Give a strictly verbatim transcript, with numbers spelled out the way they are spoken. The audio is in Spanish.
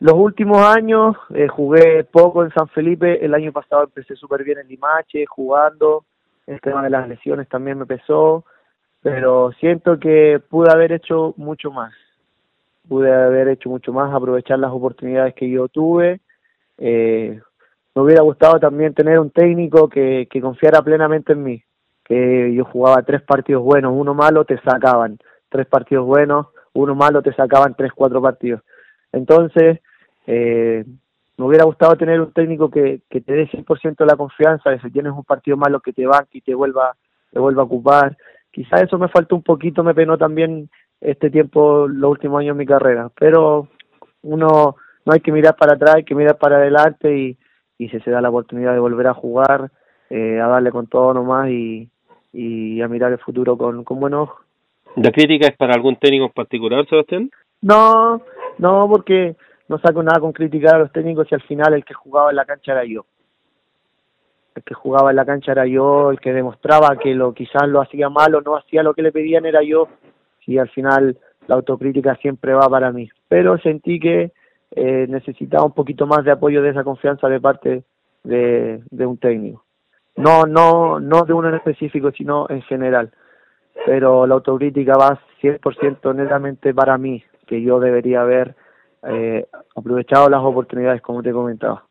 Los últimos años eh, jugué poco en San Felipe, el año pasado empecé súper bien en Limache, jugando, el tema de las lesiones también me pesó, pero siento que pude haber hecho mucho más, pude haber hecho mucho más, aprovechar las oportunidades que yo tuve. eh, Me hubiera gustado también tener un técnico que, que confiara plenamente en mí, que yo jugaba tres partidos buenos, uno malo te sacaban, tres partidos buenos, uno malo te sacaban tres, cuatro partidos. Entonces, eh, me hubiera gustado tener un técnico que, que te dé cien por ciento la confianza de si tienes un partido malo que te banque y te vuelva, te vuelva a ocupar. Quizás eso me faltó un poquito, me penó también este tiempo, los últimos años de mi carrera, pero uno no hay que mirar para atrás, hay que mirar para adelante y, y si se da la oportunidad de volver a jugar, eh, a darle con todo nomás y, y a mirar el futuro con, con buenos ojos. ¿La crítica es para algún técnico en particular, Sebastián? No, no, porque no saco nada con criticar a los técnicos si al final el que jugaba en la cancha era yo. El que jugaba en la cancha era yo, el que demostraba que lo quizás lo hacía mal o no hacía lo que le pedían era yo, y al final la autocrítica siempre va para mí. Pero sentí que eh, necesitaba un poquito más de apoyo, de esa confianza de parte de, de un técnico. No, no, no de uno en específico, sino en general. Pero la autocrítica va cien por ciento netamente para mí, que yo debería haber eh, aprovechado las oportunidades como te comentaba.